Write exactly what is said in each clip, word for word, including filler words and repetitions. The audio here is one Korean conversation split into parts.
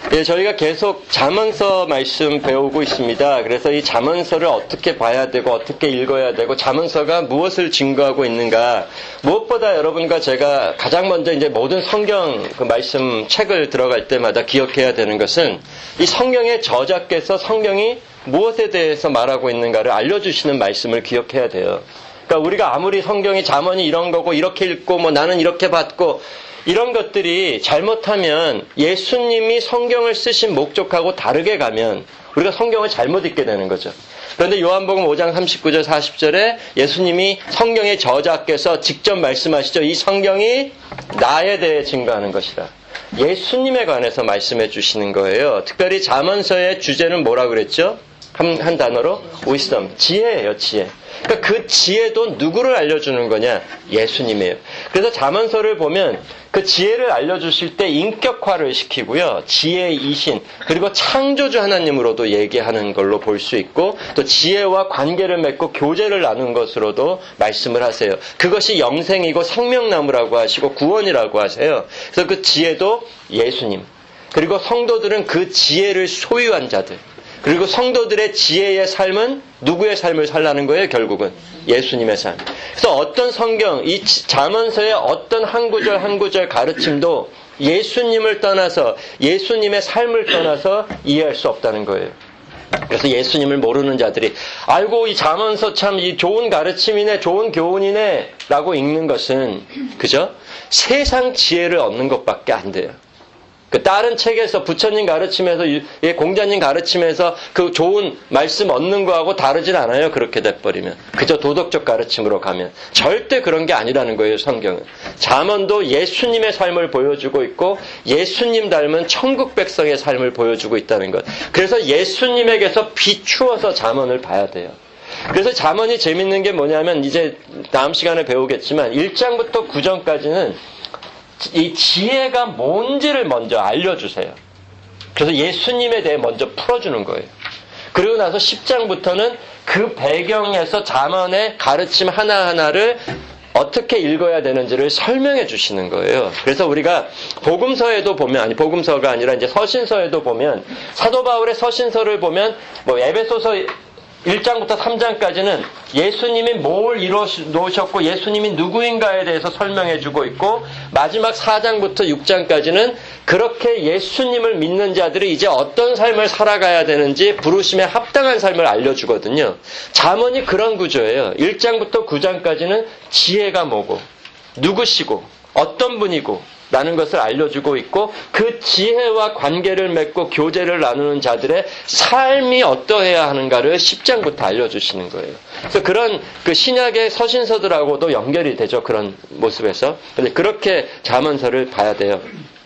예, 저희가 계속 잠언서 말씀 배우고 있습니다. 그래서 이 잠언서를 어떻게 봐야 되고 어떻게 읽어야 되고 잠언서가 무엇을 증거하고 있는가. 무엇보다 여러분과 제가 가장 먼저 이제 모든 성경 그 말씀 책을 들어갈 때마다 기억해야 되는 것은 이 성경의 저자께서 성경이 무엇에 대해서 말하고 있는가를 알려주시는 말씀을 기억해야 돼요. 그러니까 우리가 아무리 성경이 잠언이 이런 거고 이렇게 읽고 뭐 나는 이렇게 봤고 이런 것들이 잘못하면 예수님이 성경을 쓰신 목적하고 다르게 가면 우리가 성경을 잘못 읽게 되는 거죠. 그런데 요한복음 오 장 삼십구 절 사십 절에 예수님이 성경의 저자께서 직접 말씀하시죠. 이 성경이 나에 대해 증거하는 것이라. 예수님에 관해서 말씀해 주시는 거예요. 특별히 잠언서의 주제는 뭐라 그랬죠? 한, 한 단어로 wisdom, 지혜예요, 지혜. 그러니까 그 지혜도 누구를 알려주는 거냐? 예수님이에요. 그래서 잠언서를 보면 그 지혜를 알려주실 때 인격화를 시키고요. 지혜의 이신, 그리고 창조주 하나님으로도 얘기하는 걸로 볼 수 있고 또 지혜와 관계를 맺고 교제를 나눈 것으로도 말씀을 하세요. 그것이 영생이고 생명나무라고 하시고 구원이라고 하세요. 그래서 그 지혜도 예수님, 그리고 성도들은 그 지혜를 소유한 자들, 그리고 성도들의 지혜의 삶은 누구의 삶을 살라는 거예요, 결국은? 예수님의 삶. 그래서 어떤 성경, 이 잠언서의 어떤 한 구절 한 구절 가르침도 예수님을 떠나서, 예수님의 삶을 떠나서 이해할 수 없다는 거예요. 그래서 예수님을 모르는 자들이, 아이고, 이 잠언서 참 이 좋은 가르침이네, 좋은 교훈이네, 라고 읽는 것은, 그죠? 세상 지혜를 얻는 것밖에 안 돼요. 그 다른 책에서 부처님 가르침에서 공자님 가르침에서 그 좋은 말씀 얻는 거하고 다르진 않아요. 그렇게 돼버리면 그저 도덕적 가르침으로 가면 절대 그런 게 아니라는 거예요. 성경은 잠언도 예수님의 삶을 보여주고 있고 예수님 닮은 천국 백성의 삶을 보여주고 있다는 것. 그래서 예수님에게서 비추어서 잠언을 봐야 돼요. 그래서 잠언이 재밌는 게 뭐냐면 이제 다음 시간에 배우겠지만 일 장부터 구 장까지는 이 지혜가 뭔지를 먼저 알려주세요. 그래서 예수님에 대해 먼저 풀어주는 거예요. 그리고 나서 십 장부터는 그 배경에서 잠언의 가르침 하나하나를 어떻게 읽어야 되는지를 설명해 주시는 거예요. 그래서 우리가 복음서에도 보면, 아니 복음서가 아니라 이제 서신서에도 보면, 사도 바울의 서신서를 보면 뭐 에베소서 일 장부터 삼 장까지는 예수님이 뭘 이루어 놓으셨고 예수님이 누구인가에 대해서 설명해 주고 있고, 마지막 사 장부터 육 장까지는 그렇게 예수님을 믿는 자들이 이제 어떤 삶을 살아가야 되는지 부르심에 합당한 삶을 알려주거든요. 잠언이 그런 구조예요. 일 장부터 구 장까지는 지혜가 뭐고 누구시고 어떤 분이고 라는 것을 알려주고 있고, 그 지혜와 관계를 맺고 교제를 나누는 자들의 삶이 어떠해야 하는가를 십 장부터 알려주시는 거예요. 그래서 그런 그 신약의 서신서들하고도 연결이 되죠. 그런 모습에서. 근데 그렇게 잠언서를 봐야 돼요.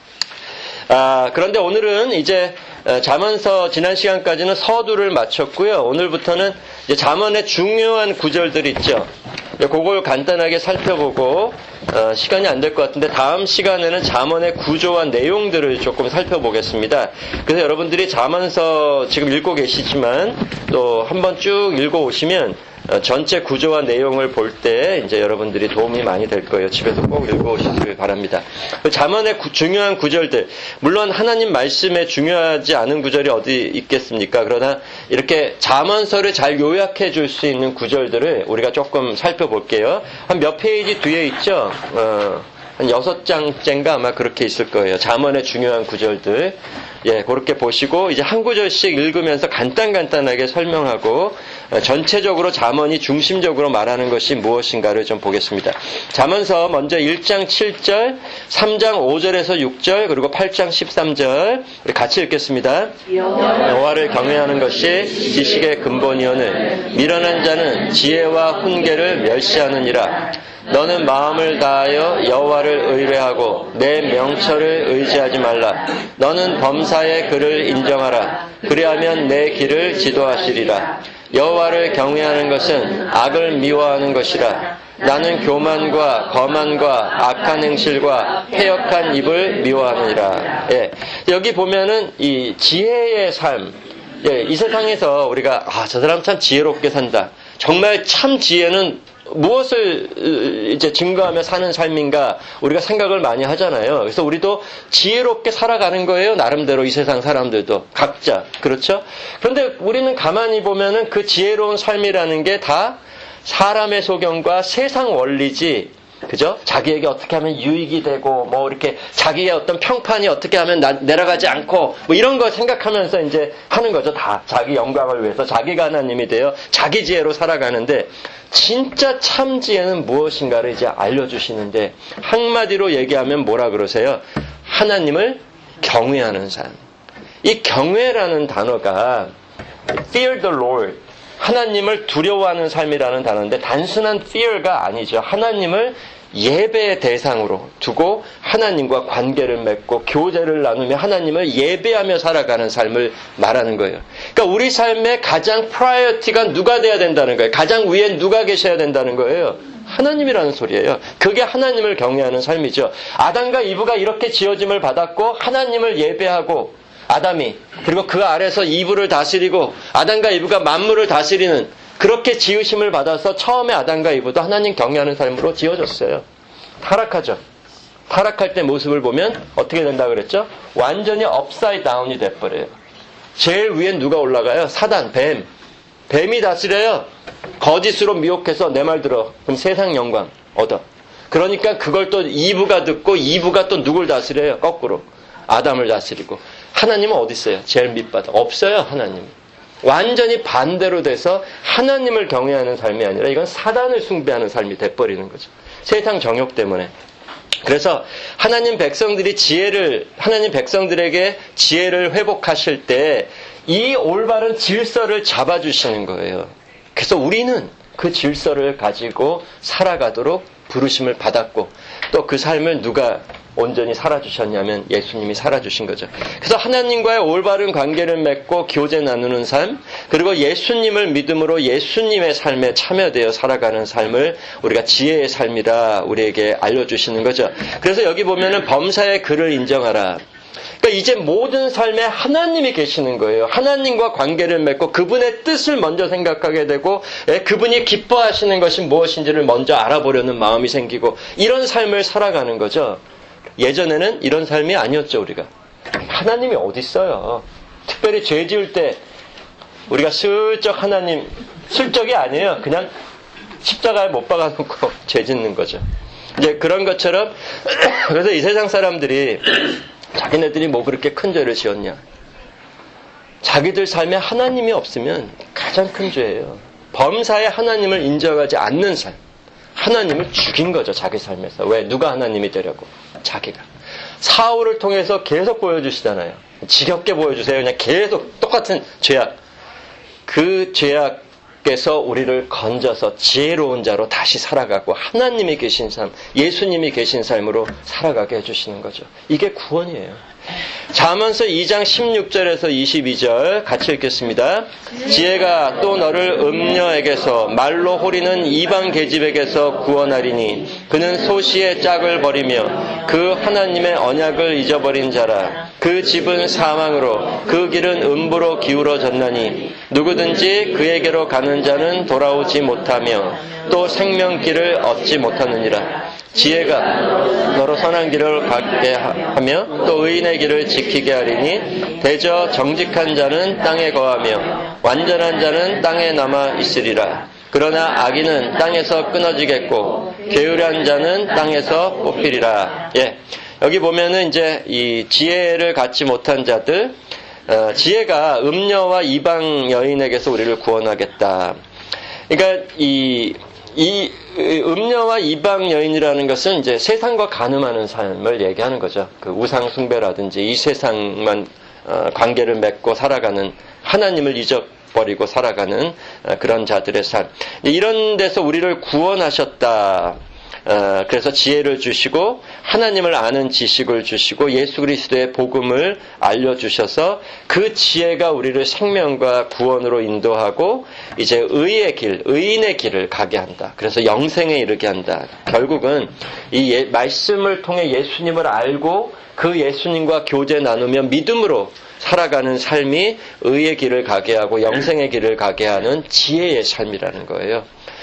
아, 그런데 오늘은 이제 잠언서 지난 시간까지는 서두를 마쳤고요. 오늘부터는 이제 잠언의 중요한 구절들 있죠. 그걸 간단하게 살펴보고 어, 시간이 안 될 것 같은데 다음 시간에는 잠언의 구조와 내용들을 조금 살펴보겠습니다. 그래서 여러분들이 잠언서 지금 읽고 계시지만 또 한번 쭉 읽어오시면 어, 전체 구조와 내용을 볼 때 이제 여러분들이 도움이 많이 될 거예요. 집에서 꼭 읽어오시길 바랍니다. 잠언의 구, 중요한 구절들, 물론 하나님 말씀에 중요하지 않은 구절이 어디 있겠습니까? 그러나 이렇게 잠언서를 잘 요약해 줄 수 있는 구절들을 우리가 조금 살펴볼게요. 한 몇 페이지 뒤에 있죠? 어, 한 여섯 장째인가 아마 그렇게 있을 거예요. 잠언의 중요한 구절들. 예, 그렇게 보시고 이제 한 구절씩 읽으면서 간단간단하게 설명하고 전체적으로 잠언이 중심적으로 말하는 것이 무엇인가를 좀 보겠습니다. 잠언서 먼저 일 장 칠 절, 삼 장 오 절에서 육 절, 그리고 팔 장 십삼 절 같이 읽겠습니다. 여호와를 경외하는 것이 지식의 근본이오늘 미련한 자는 지혜와 훈계를 멸시하느니라. 너는 마음을 다하여 여호와를 의뢰하고 내 명철을 의지하지 말라. 너는 범사의 그를 인정하라. 그리하면 내 길을 지도하시리라. 여호와를 경외하는 것은 악을 미워하는 것이라. 나는 교만과 거만과 악한 행실과 패역한 입을 미워하느니라. 예, 여기 보면은 이 지혜의 삶, 예, 이 세상에서 우리가 아, 저 사람 참 지혜롭게 산다. 정말 참 지혜는 무엇을 이제 증거하며 사는 삶인가 우리가 생각을 많이 하잖아요. 그래서 우리도 지혜롭게 살아가는 거예요. 나름대로 이 세상 사람들도 각자 그렇죠. 그런데 우리는 가만히 보면은 그 지혜로운 삶이라는 게 다 사람의 소견과 세상 원리지. 그죠? 자기에게 어떻게 하면 유익이 되고, 뭐, 이렇게, 자기의 어떤 평판이 어떻게 하면 나, 내려가지 않고, 뭐, 이런 거 생각하면서 이제 하는 거죠. 다. 자기 영광을 위해서, 자기가 하나님이 되어, 자기 지혜로 살아가는데, 진짜 참 지혜는 무엇인가를 이제 알려주시는데, 한마디로 얘기하면 뭐라 그러세요? 하나님을 경외하는 삶. 이 경외라는 단어가, fear the Lord. 하나님을 두려워하는 삶이라는 단어인데 단순한 fear가 아니죠. 하나님을 예배의 대상으로 두고 하나님과 관계를 맺고 교제를 나누며 하나님을 예배하며 살아가는 삶을 말하는 거예요. 그러니까 우리 삶의 가장 프라이어티가 누가 돼야 된다는 거예요. 가장 위에 누가 계셔야 된다는 거예요. 하나님이라는 소리예요. 그게 하나님을 경외하는 삶이죠. 아담과 이브가 이렇게 지어짐을 받았고 하나님을 예배하고 아담이 그리고 그 아래서 이브를 다스리고 아담과 이브가 만물을 다스리는 그렇게 지으심을 받아서 처음에 아담과 이브도 하나님 경외하는 삶으로 지어졌어요. 타락하죠. 타락할 때 모습을 보면 어떻게 된다 그랬죠? 완전히 업사이드 다운이 돼버려요. 제일 위엔 누가 올라가요? 사단, 뱀. 뱀이 다스려요. 거짓으로 미혹해서 내 말 들어. 그럼 세상 영광 얻어. 그러니까 그걸 또 이브가 듣고 이브가 또 누굴 다스려요? 거꾸로. 아담을 다스리고. 하나님은 어디 있어요? 제일 밑바닥. 없어요, 하나님. 완전히 반대로 돼서 하나님을 경외하는 삶이 아니라 이건 사단을 숭배하는 삶이 돼버리는 거죠. 세상 정욕 때문에. 그래서 하나님 백성들이 지혜를, 하나님 백성들에게 지혜를 회복하실 때 이 올바른 질서를 잡아주시는 거예요. 그래서 우리는 그 질서를 가지고 살아가도록 부르심을 받았고 또 그 삶을 누가 온전히 살아주셨냐면 예수님이 살아주신 거죠. 그래서 하나님과의 올바른 관계를 맺고 교제 나누는 삶, 그리고 예수님을 믿음으로 예수님의 삶에 참여되어 살아가는 삶을 우리가 지혜의 삶이라 우리에게 알려주시는 거죠. 그래서 여기 보면은 범사의 그를 인정하라. 그러니까 이제 모든 삶에 하나님이 계시는 거예요. 하나님과 관계를 맺고 그분의 뜻을 먼저 생각하게 되고 그분이 기뻐하시는 것이 무엇인지를 먼저 알아보려는 마음이 생기고 이런 삶을 살아가는 거죠. 예전에는 이런 삶이 아니었죠, 우리가. 하나님이 어디 있어요? 특별히 죄 지을 때 우리가 슬쩍 하나님, 슬쩍이 아니에요. 그냥 십자가에 못 박아놓고 죄 짓는 거죠. 이제 그런 것처럼 그래서 이 세상 사람들이 자기네들이 뭐 그렇게 큰 죄를 지었냐. 자기들 삶에 하나님이 없으면 가장 큰 죄예요. 범사에 하나님을 인정하지 않는 삶. 하나님을 죽인 거죠, 자기 삶에서. 왜? 누가 하나님이 되려고? 자기가. 사울을 통해서 계속 보여주시잖아요. 지겹게 보여주세요. 그냥 계속 똑같은 죄악. 그 죄악에서 우리를 건져서 지혜로운 자로 다시 살아가고 하나님이 계신 삶, 예수님이 계신 삶으로 살아가게 해주시는 거죠. 이게 구원이에요. 잠언서 이 장 십육 절에서 이십이 절 같이 읽겠습니다. 지혜가 또 너를 음녀에게서 말로 호리는 이방 계집에게서 구원하리니 그는 소시의 짝을 버리며 그 하나님의 언약을 잊어버린 자라. 그 집은 사망으로 그 길은 음부로 기울어졌나니 누구든지 그에게로 가는 자는 돌아오지 못하며 또 생명길을 얻지 못하느니라. 지혜가 너로 선한 길을 가게 하며 또 의인의 길을 지키게 하리니 대저 정직한 자는 땅에 거하며 완전한 자는 땅에 남아 있으리라. 그러나 악인은 땅에서 끊어지겠고 게으른 자는 땅에서 뽑히리라. 예, 여기 보면은 이제 이 지혜를 갖지 못한 자들, 어, 지혜가 음녀와 이방 여인에게서 우리를 구원하겠다. 그러니까 이 이 음녀와 이방 여인이라는 것은 이제 세상과 간음하는 삶을 얘기하는 거죠. 그 우상 숭배라든지 이 세상만 어, 관계를 맺고 살아가는 하나님을 잊어버리고 살아가는 어, 그런 자들의 삶. 이런 데서 우리를 구원하셨다. 어, 그래서 지혜를 주시고 하나님을 아는 지식을 주시고 예수 그리스도의 복음을 알려주셔서 그 지혜가 우리를 생명과 구원으로 인도하고 이제 의의 길, 의인의 길을 가게 한다. 그래서 영생에 이르게 한다. 결국은 이 예, 말씀을 통해 예수님을 알고 그 예수님과 교제 나누며 믿음으로 살아가는 삶이 의의 길을 가게 하고 영생의 길을 가게 하는 지혜의 삶이라는 거예요.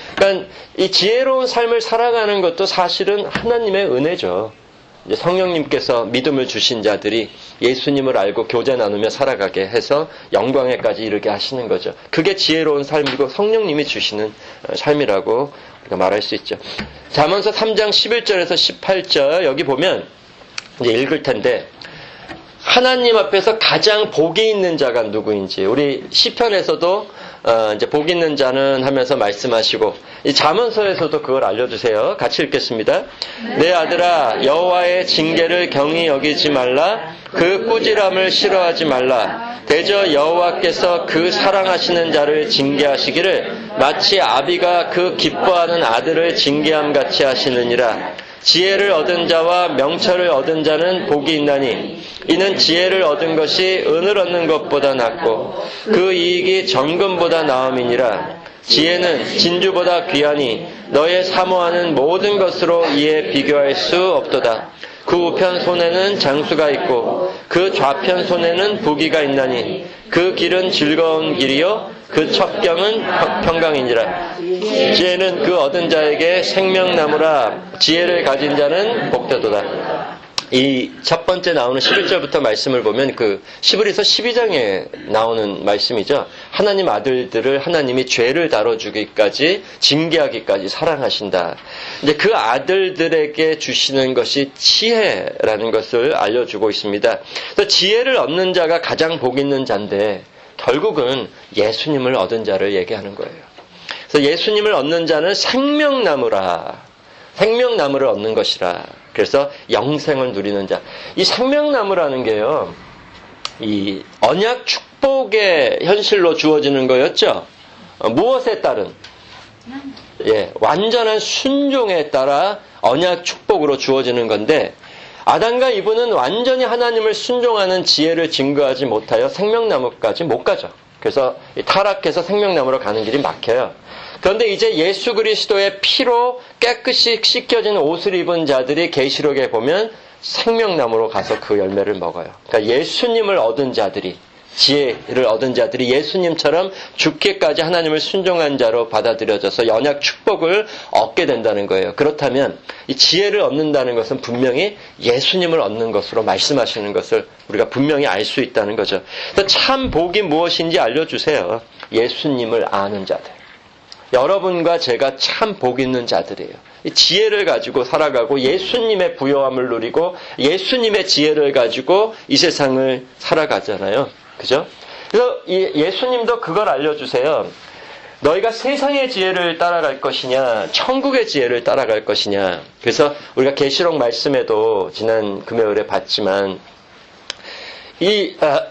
그러니까 이 지혜로운 삶을 살아가는 것도 사실은 하나님의 은혜죠. 이제 성령님께서 믿음을 주신 자들이 예수님을 알고 교제 나누며 살아가게 해서 영광에까지 이르게 하시는 거죠. 그게 지혜로운 삶이고 성령님이 주시는 삶이라고 우리가 말할 수 있죠. 잠언서 삼 장 십일 절에서 십팔 절 여기 보면 이제 읽을 텐데 하나님 앞에서 가장 복이 있는 자가 누구인지 우리 시편에서도 어, 이제 복 있는 자는 하면서 말씀하시고 이 잠언서에서도 그걸 알려주세요. 같이 읽겠습니다. 내 아들아 여호와의 징계를 경히 여기지 말라. 그 꾸지람을 싫어하지 말라. 대저 여호와께서 그 사랑하시는 자를 징계하시기를 마치 아비가 그 기뻐하는 아들을 징계함 같이 하시느니라. 지혜를 얻은 자와 명철을 얻은 자는 복이 있나니 이는 지혜를 얻은 것이 은을 얻는 것보다 낫고 그 이익이 정금보다 나음이니라. 지혜는 진주보다 귀하니 너의 사모하는 모든 것으로 이에 비교할 수 없도다. 그 우편 손에는 장수가 있고 그 좌편 손에는 부귀가 있나니 그 길은 즐거운 길이요 그 첩경은 평강이니라. 지혜는 그 얻은 자에게 생명나무라. 지혜를 가진 자는 복되도다. 이 첫 번째 나오는 십일 절부터 말씀을 보면 그 시브리서 십이 장에 나오는 말씀이죠. 하나님 아들들을 하나님이 죄를 다뤄주기까지 징계하기까지 사랑하신다. 이제 그 아들들에게 주시는 것이 지혜라는 것을 알려주고 있습니다. 그래서 지혜를 얻는 자가 가장 복 있는 자인데 결국은 예수님을 얻은 자를 얘기하는 거예요. 그래서 예수님을 얻는 자는 생명나무라. 생명나무를 얻는 것이라. 그래서 영생을 누리는 자. 이 생명나무라는 게요, 이 언약 축복의 현실로 주어지는 거였죠. 어, 무엇에 따른? 예, 완전한 순종에 따라 언약 축복으로 주어지는 건데, 아담과 이브는 완전히 하나님을 순종하는 지혜를 증거하지 못하여 생명나무까지 못 가죠. 그래서 타락해서 생명나무로 가는 길이 막혀요. 그런데 이제 예수 그리스도의 피로 깨끗이 씻겨진 옷을 입은 자들이 계시록에 보면 생명나무로 가서 그 열매를 먹어요. 그러니까 예수님을 얻은 자들이, 지혜를 얻은 자들이 예수님처럼 죽기까지 하나님을 순종한 자로 받아들여져서 언약 축복을 얻게 된다는 거예요. 그렇다면 이 지혜를 얻는다는 것은 분명히 예수님을 얻는 것으로 말씀하시는 것을 우리가 분명히 알 수 있다는 거죠. 그래서 참 복이 무엇인지 알려주세요. 예수님을 아는 자들. 여러분과 제가 참 복 있는 자들이에요. 지혜를 가지고 살아가고 예수님의 부요함을 누리고 예수님의 지혜를 가지고 이 세상을 살아가잖아요. 그죠? 그래서 예수님도 그걸 알려주세요. 너희가 세상의 지혜를 따라갈 것이냐, 천국의 지혜를 따라갈 것이냐. 그래서 우리가 계시록 말씀에도 지난 금요일에 봤지만 이 아,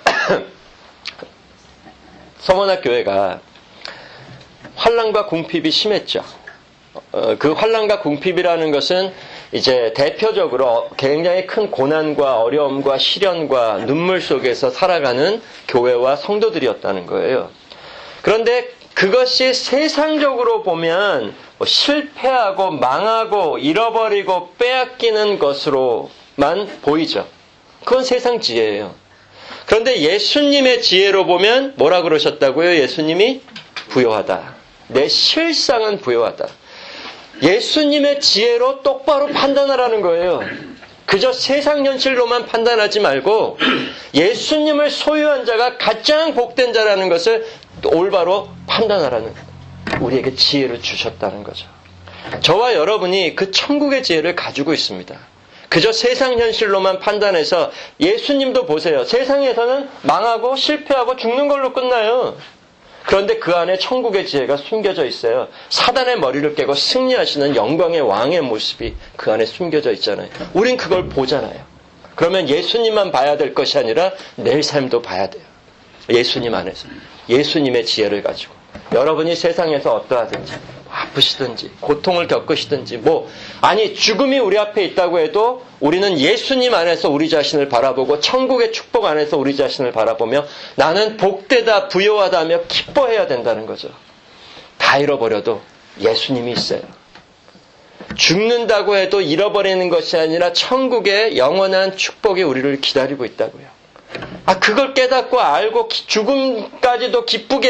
서머나 교회가 환난과 궁핍이 심했죠. 어, 그 환난과 궁핍이라는 것은 이제 대표적으로 굉장히 큰 고난과 어려움과 시련과 눈물 속에서 살아가는 교회와 성도들이었다는 거예요. 그런데 그것이 세상적으로 보면 뭐 실패하고 망하고 잃어버리고 빼앗기는 것으로만 보이죠. 그건 세상 지혜예요. 그런데 예수님의 지혜로 보면 뭐라 그러셨다고요? 예수님이 부요하다. 내 실상은 부요하다. 예수님의 지혜로 똑바로 판단하라는 거예요. 그저 세상 현실로만 판단하지 말고 예수님을 소유한 자가 가장 복된 자라는 것을 올바로 판단하라는, 우리에게 지혜를 주셨다는 거죠. 저와 여러분이 그 천국의 지혜를 가지고 있습니다. 그저 세상 현실로만 판단해서 예수님도 보세요. 세상에서는 망하고 실패하고 죽는 걸로 끝나요. 그런데 그 안에 천국의 지혜가 숨겨져 있어요. 사단의 머리를 깨고 승리하시는 영광의 왕의 모습이 그 안에 숨겨져 있잖아요. 우린 그걸 보잖아요. 그러면 예수님만 봐야 될 것이 아니라 내 삶도 봐야 돼요. 예수님 안에서. 예수님의 지혜를 가지고. 여러분이 세상에서 어떠하든지, 아프시든지, 고통을 겪으시든지, 뭐, 아니, 죽음이 우리 앞에 있다고 해도 우리는 예수님 안에서 우리 자신을 바라보고 천국의 축복 안에서 우리 자신을 바라보며 나는 복되다, 부요하다며 기뻐해야 된다는 거죠. 다 잃어버려도 예수님이 있어요. 죽는다고 해도 잃어버리는 것이 아니라 천국의 영원한 축복이 우리를 기다리고 있다고요. 아, 그걸 깨닫고 알고 죽음까지도 기쁘게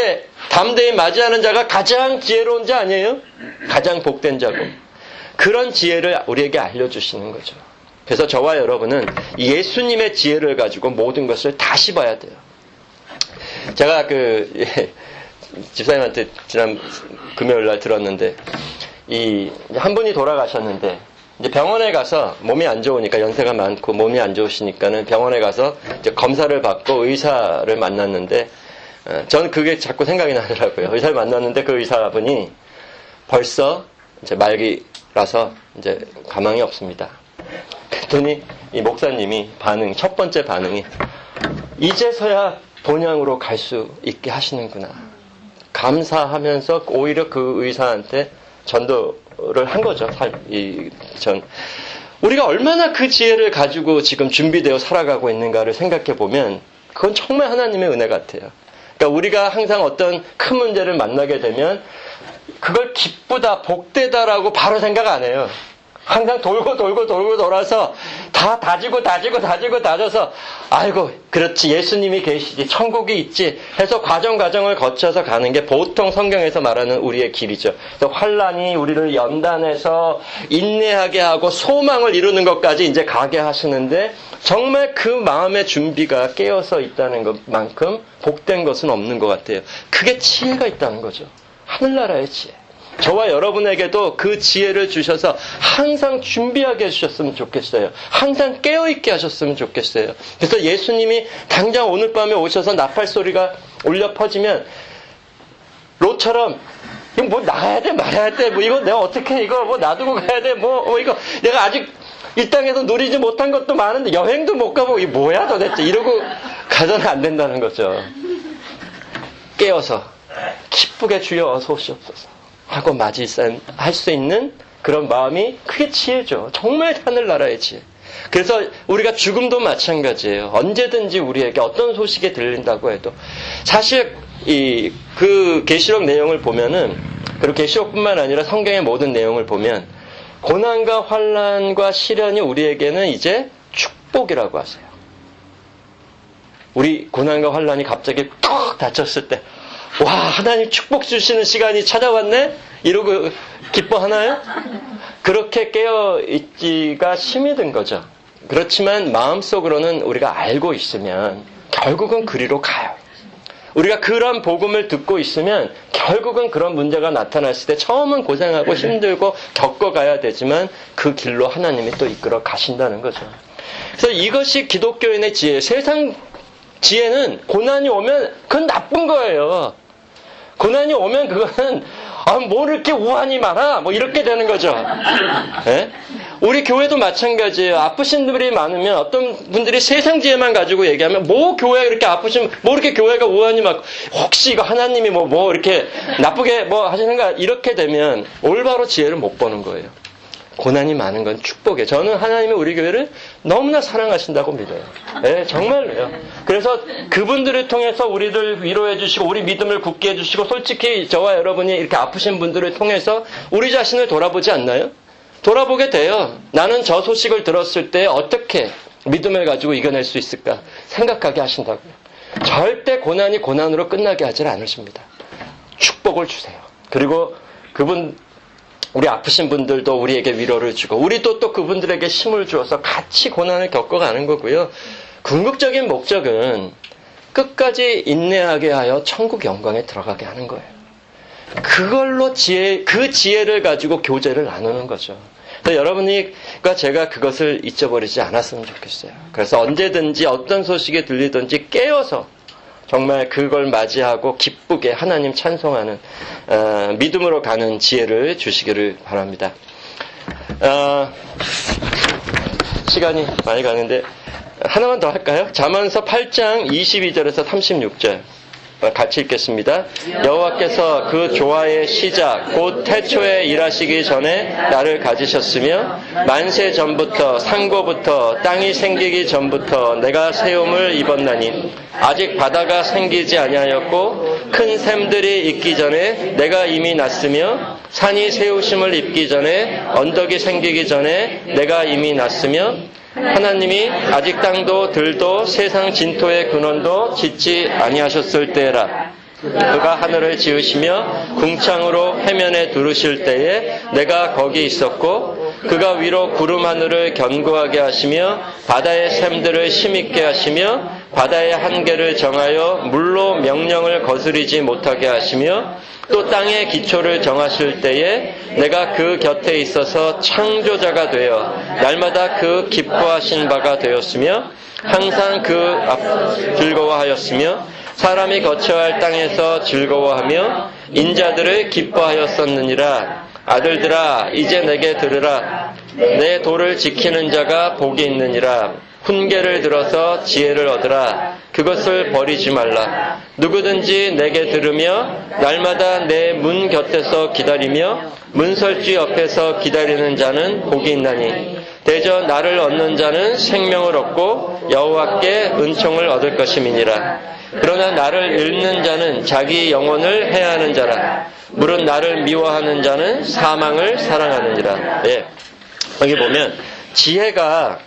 담대히 맞이하는 자가 가장 지혜로운 자 아니에요? 가장 복된 자고. 그런 지혜를 우리에게 알려주시는 거죠. 그래서 저와 여러분은 예수님의 지혜를 가지고 모든 것을 다시 봐야 돼요. 제가 그 예, 집사님한테 지난 금요일 날 들었는데 이 한 분이 돌아가셨는데 이제 병원에 가서 몸이 안 좋으니까 연세가 많고 몸이 안 좋으시니까는 병원에 가서 이제 검사를 받고 의사를 만났는데 어, 저는 그게 자꾸 생각이 나더라고요. 의사를 만났는데 그 의사분이 벌써 이제 말기라서 이제 가망이 없습니다. 그랬더니 이 목사님이 반응, 첫 번째 반응이 이제서야 본향으로 갈 수 있게 하시는구나. 감사하면서 오히려 그 의사한테 전도를 한 거죠. 이, 전. 우리가 얼마나 그 지혜를 가지고 지금 준비되어 살아가고 있는가를 생각해 보면 그건 정말 하나님의 은혜 같아요. 그러니까 우리가 항상 어떤 큰 문제를 만나게 되면 그걸 기쁘다, 복되다라고 바로 생각 안 해요. 항상 돌고 돌고 돌고 돌아서 다 다지고 다지고 다지고 다져서 아이고 그렇지 예수님이 계시지 천국이 있지 해서 과정 과정을 거쳐서 가는 게 보통 성경에서 말하는 우리의 길이죠. 그래서 환난이 우리를 연단해서 인내하게 하고 소망을 이루는 것까지 이제 가게 하시는데 정말 그 마음의 준비가 깨어서 있다는 것만큼 복된 것은 없는 것 같아요. 그게 지혜가 있다는 거죠. 하늘나라의 지혜. 저와 여러분에게도 그 지혜를 주셔서 항상 준비하게 해주셨으면 좋겠어요. 항상 깨어있게 하셨으면 좋겠어요. 그래서 예수님이 당장 오늘 밤에 오셔서 나팔 소리가 울려 퍼지면 롯처럼 이거 뭐 나가야 돼 말아야 돼 뭐 이거 내가 어떻게 이거 뭐 놔두고 가야 돼 뭐, 뭐 이거 내가 아직 이 땅에서 누리지 못한 것도 많은데 여행도 못 가보고 이게 뭐야 도대체 이러고 가서는 안 된다는 거죠. 깨어서 기쁘게 주여 어서 오시옵소서 하고 맞이할 수 있는 그런 마음이 그게 지혜죠. 정말 하늘나라의 지혜. 그래서 우리가 죽음도 마찬가지예요. 언제든지 우리에게 어떤 소식이 들린다고 해도 사실 이 그 계시록 내용을 보면은 그리고 계시록뿐만 아니라 성경의 모든 내용을 보면 고난과 환난과 시련이 우리에게는 이제 축복이라고 하세요. 우리 고난과 환난이 갑자기 턱 닫혔을 때 와 하나님 축복 주시는 시간이 찾아왔네? 이러고 기뻐하나요? 그렇게 깨어있기가 힘이 든 거죠. 그렇지만 마음속으로는 우리가 알고 있으면 결국은 그리로 가요. 우리가 그런 복음을 듣고 있으면 결국은 그런 문제가 나타났을 때 처음은 고생하고 힘들고 겪어가야 되지만 그 길로 하나님이 또 이끌어 가신다는 거죠. 그래서 이것이 기독교인의 지혜. 세상 지혜는 고난이 오면 그건 나쁜 거예요. 고난이 오면 그거는 아, 뭐 이렇게 우환이 많아? 뭐 이렇게 되는 거죠. 네? 우리 교회도 마찬가지예요. 아프신 분들이 많으면 어떤 분들이 세상 지혜만 가지고 얘기하면 뭐 교회가 이렇게 아프시면 뭐 이렇게 교회가 우환이 막 혹시 이거 하나님이 뭐, 뭐 이렇게 나쁘게 뭐 하시는가 이렇게 되면 올바로 지혜를 못 보는 거예요. 고난이 많은 건 축복이에요. 저는 하나님이 우리 교회를 너무나 사랑하신다고 믿어요. 네, 정말로요. 그래서 그분들을 통해서 우리를 위로해 주시고 우리 믿음을 굳게 해주시고 솔직히 저와 여러분이 이렇게 아프신 분들을 통해서 우리 자신을 돌아보지 않나요? 돌아보게 돼요. 나는 저 소식을 들었을 때 어떻게 믿음을 가지고 이겨낼 수 있을까 생각하게 하신다고요. 절대 고난이 고난으로 끝나게 하지 않으십니다. 축복을 주세요. 그리고 그분 우리 아프신 분들도 우리에게 위로를 주고 우리도 또 그분들에게 힘을 주어서 같이 고난을 겪어가는 거고요. 궁극적인 목적은 끝까지 인내하게 하여 천국 영광에 들어가게 하는 거예요. 그걸로 지혜, 그 지혜를 가지고 교제를 나누는 거죠. 그래서 여러분과 제가 그것을 잊어버리지 않았으면 좋겠어요. 그래서 언제든지 어떤 소식이 들리든지 깨어서 정말 그걸 맞이하고 기쁘게 하나님 찬송하는 어, 믿음으로 가는 지혜를 주시기를 바랍니다. 어, 시간이 많이 가는데 하나만 더 할까요? 잠언서 팔 장 이십이 절에서 삼십육 절 같이 읽겠습니다. 여호와께서 그 조화의 시작 곧 태초에 일하시기 전에 나를 가지셨으며 만세 전부터 상고부터 땅이 생기기 전부터 내가 세움을 입었나니 아직 바다가 생기지 아니하였고 큰 샘들이 있기 전에 내가 이미 났으며 산이 세우심을 입기 전에 언덕이 생기기 전에 내가 이미 났으며 하나님이 아직 땅도 들도 세상 진토의 근원도 짓지 아니하셨을 때라. 그가 하늘을 지으시며 궁창으로 해면에 두르실 때에 내가 거기 있었고 그가 위로 구름 하늘을 견고하게 하시며 바다의 샘들을 힘있게 하시며 바다의 한계를 정하여 물로 명령을 거스리지 못하게 하시며 또 땅의 기초를 정하실 때에 내가 그 곁에 있어서 창조자가 되어 날마다 그 기뻐하신 바가 되었으며 항상 그 앞 즐거워하였으며 사람이 거쳐야 할 땅에서 즐거워하며 인자들을 기뻐하였었느니라. 아들들아 이제 내게 들으라. 내 도를 지키는 자가 복이 있느니라. 훈계를 들어서 지혜를 얻으라. 그것을 버리지 말라. 누구든지 내게 들으며 날마다 내 문 곁에서 기다리며 문설주 옆에서 기다리는 자는 복이 있나니 대저 나를 얻는 자는 생명을 얻고 여호와께 은총을 얻을 것임이니라. 그러나 나를 잃는 자는 자기 영혼을 해하는 자라. 물은 나를 미워하는 자는 사망을 사랑하느니라. 예. 여기 보면 지혜가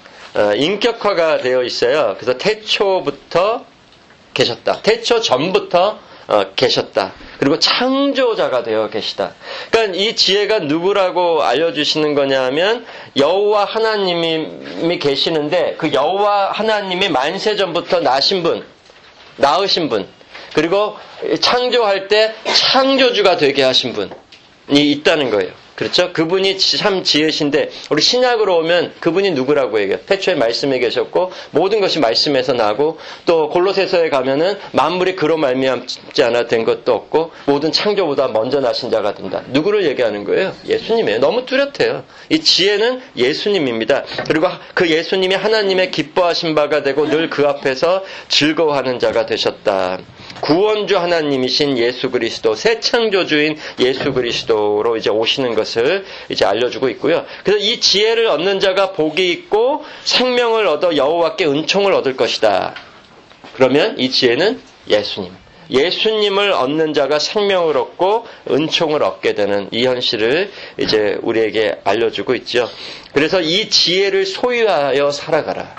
인격화가 되어 있어요. 그래서 태초부터 계셨다. 태초 전부터 계셨다. 그리고 창조자가 되어 계시다. 그러니까 이 지혜가 누구라고 알려주시는 거냐 하면 여호와 하나님이 계시는데 그 여호와 하나님이 만세 전부터 나신 분, 낳으신 분, 그리고 창조할 때 창조주가 되게 하신 분이 있다는 거예요. 그렇죠? 그분이 참 지혜신데 우리 신약으로 오면 그분이 누구라고 얘기해요? 태초에 말씀에 계셨고 모든 것이 말씀에서 나고 또 골로새서에 가면은 만물이 그로 말미암지 않아 된 것도 없고 모든 창조보다 먼저 나신 자가 된다. 누구를 얘기하는 거예요? 예수님이에요. 너무 뚜렷해요. 이 지혜는 예수님입니다. 그리고 그 예수님이 하나님의 기뻐하신 바가 되고 늘 그 앞에서 즐거워하는 자가 되셨다. 구원주 하나님이신 예수 그리스도, 새 창조주인 예수 그리스도로 이제 오시는 것을 이제 알려주고 있고요. 그래서 이 지혜를 얻는 자가 복이 있고 생명을 얻어 여호와께 은총을 얻을 것이다. 그러면 이 지혜는 예수님. 예수님을 얻는 자가 생명을 얻고 은총을 얻게 되는 이 현실을 이제 우리에게 알려주고 있죠. 그래서 이 지혜를 소유하여 살아가라.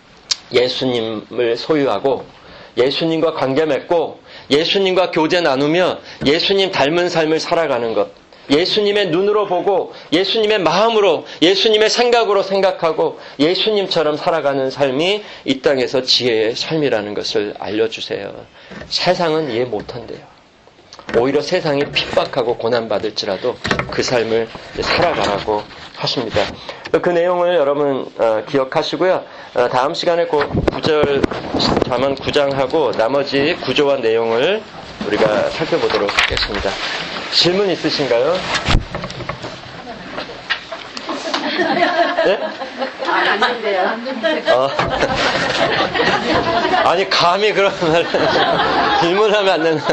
예수님을 소유하고 예수님과 관계 맺고 예수님과 교제 나누며 예수님 닮은 삶을 살아가는 것. 예수님의 눈으로 보고 예수님의 마음으로 예수님의 생각으로 생각하고 예수님처럼 살아가는 삶이 이 땅에서 지혜의 삶이라는 것을 알려주세요. 세상은 이해 못한대요. 오히려 세상이 핍박하고 고난받을지라도 그 삶을 살아가라고 하십니다. 그 내용을 여러분 기억하시고요. 다음 시간에 그 구절, 잠언 구 장하고 나머지 구조와 내용을 우리가 살펴보도록 하겠습니다. 질문 있으신가요? 네? 아닌데요. 어. 아니 감히 그런 말 질문하면 안 되나?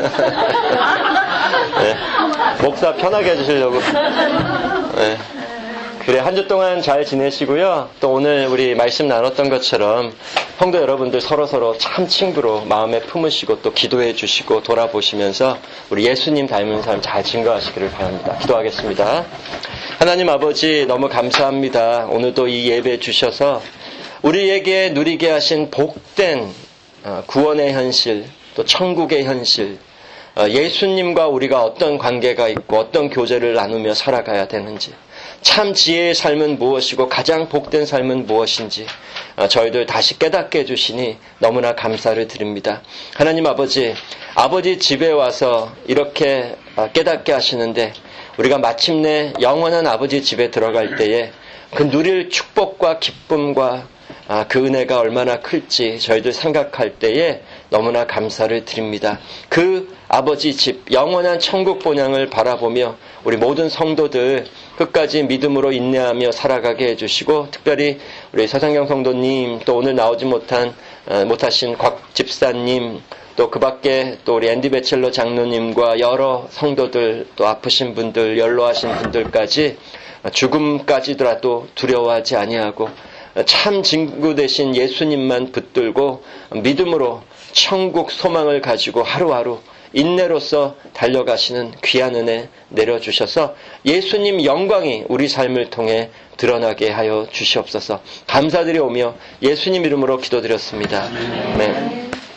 네. 목사 편하게 해주시려고. 네. 그래, 한 주 동안 잘 지내시고요. 또 오늘 우리 말씀 나눴던 것처럼 성도 여러분들 서로서로 참 친구로 마음에 품으시고 또 기도해 주시고 돌아보시면서 우리 예수님 닮은 삶 잘 증거하시기를 바랍니다. 기도하겠습니다. 하나님 아버지 너무 감사합니다. 오늘도 이 예배 주셔서 우리에게 누리게 하신 복된 구원의 현실, 또 천국의 현실, 예수님과 우리가 어떤 관계가 있고 어떤 교제를 나누며 살아가야 되는지, 참 지혜의 삶은 무엇이고 가장 복된 삶은 무엇인지 저희들 다시 깨닫게 해주시니 너무나 감사를 드립니다. 하나님 아버지, 아버지 집에 와서 이렇게 깨닫게 하시는데 우리가 마침내 영원한 아버지 집에 들어갈 때에 그 누릴 축복과 기쁨과 그 은혜가 얼마나 클지 저희들 생각할 때에 너무나 감사를 드립니다. 그 아버지 집, 영원한 천국 본향을 바라보며 우리 모든 성도들 끝까지 믿음으로 인내하며 살아가게 해주시고, 특별히 우리 서상경 성도님, 또 오늘 나오지 못한 못하신 곽 집사님, 또 그 밖에 또 우리 앤디 베첼러 장로님과 여러 성도들, 또 아프신 분들, 연로하신 분들까지 죽음까지라도 두려워하지 아니하고 참 친구 되신 예수님만 붙들고 믿음으로 천국 소망을 가지고 하루하루 인내로서 달려가시는 귀한 은혜 내려주셔서 예수님 영광이 우리 삶을 통해 드러나게 하여 주시옵소서. 감사드리오며 예수님 이름으로 기도드렸습니다. 아멘.